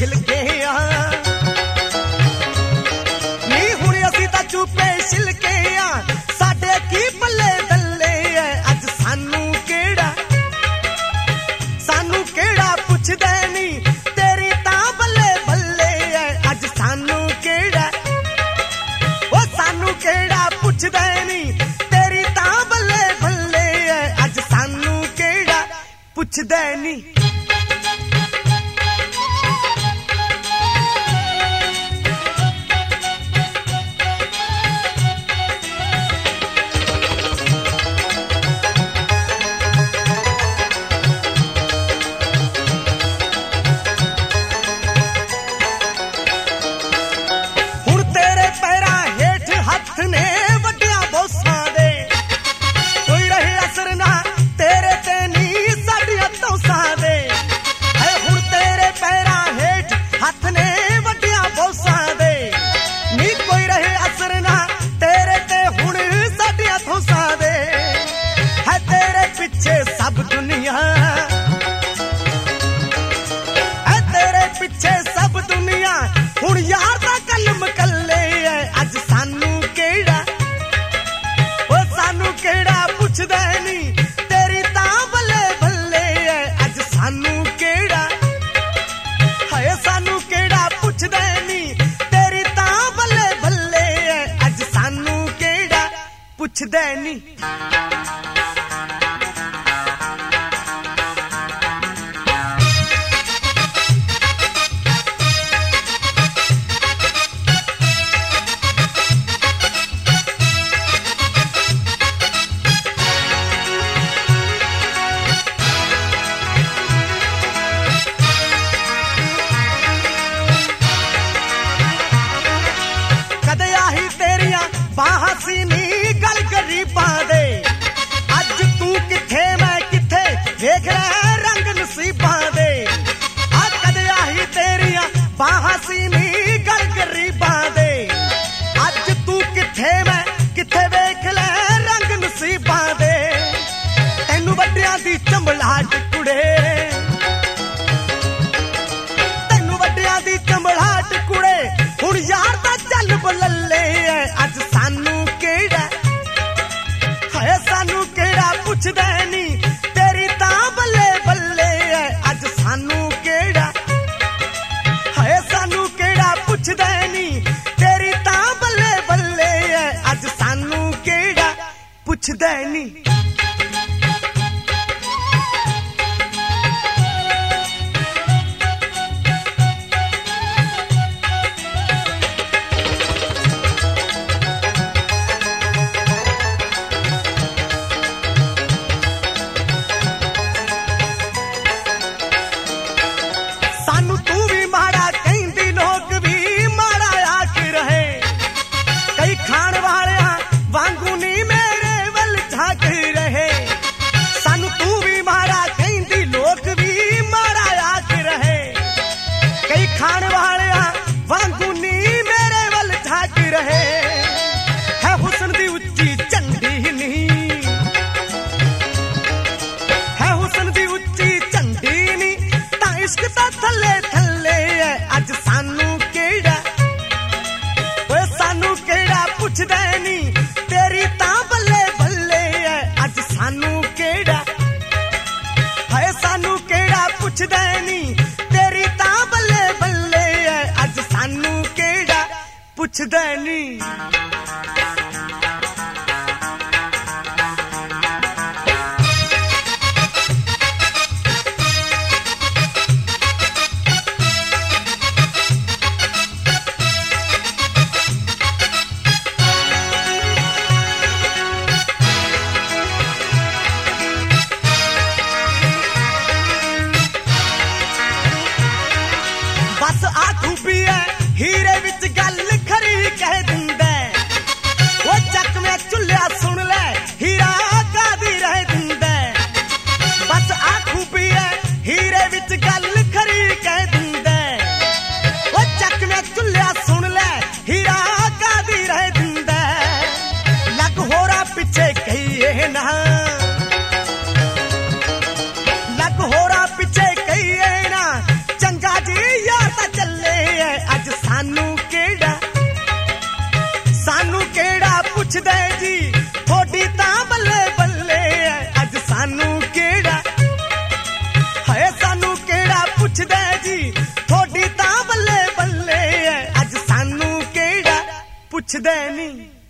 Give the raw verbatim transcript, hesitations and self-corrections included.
छिलके आ नी हुण असीं तां चुपे छिलके आ साडे की पल्ले दल्ले ऐ अज सानू केड़ा सानू केड़ा पुछदे नी तेरी तां बल्ले बल्ले ऐ अज सानू केड़ा ओ सानू केड़ा पुछदे नी तेरी तां बल्ले बल्ले ऐ अज सानू केड़ा पुछदे नी सब दुनिया ऐ तेरे पिछे सब दुनिया हुण यार दा कलम कल्ले ऐ अज सानू केड़ा ओ सानू केड़ा पुछदे नी तेरी तां बल्ले बल्ले ऐ अज सानू केड़ा हाय सानू केड़ा पुछदे नी तेरी तां बल्ले बल्ले ऐ अज सानू केड़ा पुछदे नी बाहां सी नी गल गरीबां दे अज तू किथे मैं किथे देख रहा रंग नसीबां दे आ कदे आही तेरियां बाहां सी नी गल गरीबां दे अज तू किथे मैं किथे वेख ले रंग नसीबां दे तैनू वड्डियां दी चंबलाहट कुड़े तैनू वड्डियां दी चंबलाहट कुड़े हुण यार दा चल बल्ले अज सानू केड़ा हाय सानू केड़ा पुछदे नी तेरी तां बल्ले बल्ले ऐ अज सानू केड़ा हाय सानू केड़ा पुछदे नी तेरी तां बल्ले बल्ले ऐ अज सानू केड़ा पुछदे नी सानू तू भी माड़ा कहंदी लोग भी माड़ा आख रहे कई खाण वालियां वांगू नी मेरे वल झाक रहे सानू तू भी माड़ा कहंदी लोग भी माड़ा आख रहे कई खाण वालियां वांगू नी मेरे वल झाक रहे है हुस्न दी उच्ची झंडी नी है हुस्न दी उच्ची झंडी नी तां इश्क दा थल्ले थल्ले ऐ अज सानू केड़ा ओए सानू केड़ा पुछदे नी तेरी तां बल्ले बल्ले ऐ अज सानू केड़ा हाय सानू केड़ा पुछदे नी तेरी तां बल्ले बल्ले ऐ अज सानू केड़ा पुछदे नी बस आ खूबी है हीरे विच गल खरी कह दिंदा वो चक में चुल्लिया सुन ले हीरा कादी रह दिंदा बस आ खूबी है हीरे विच गल खरी कह दिंदा वो चक में चुल्लिया सुन ले हीरा कादी रह दिंदा लग होरा पिछे कहिए ना लग होरा पिछे कहिए ना चंगा जी यार ਪੁੱਛਦੇ ਨਹੀਂ।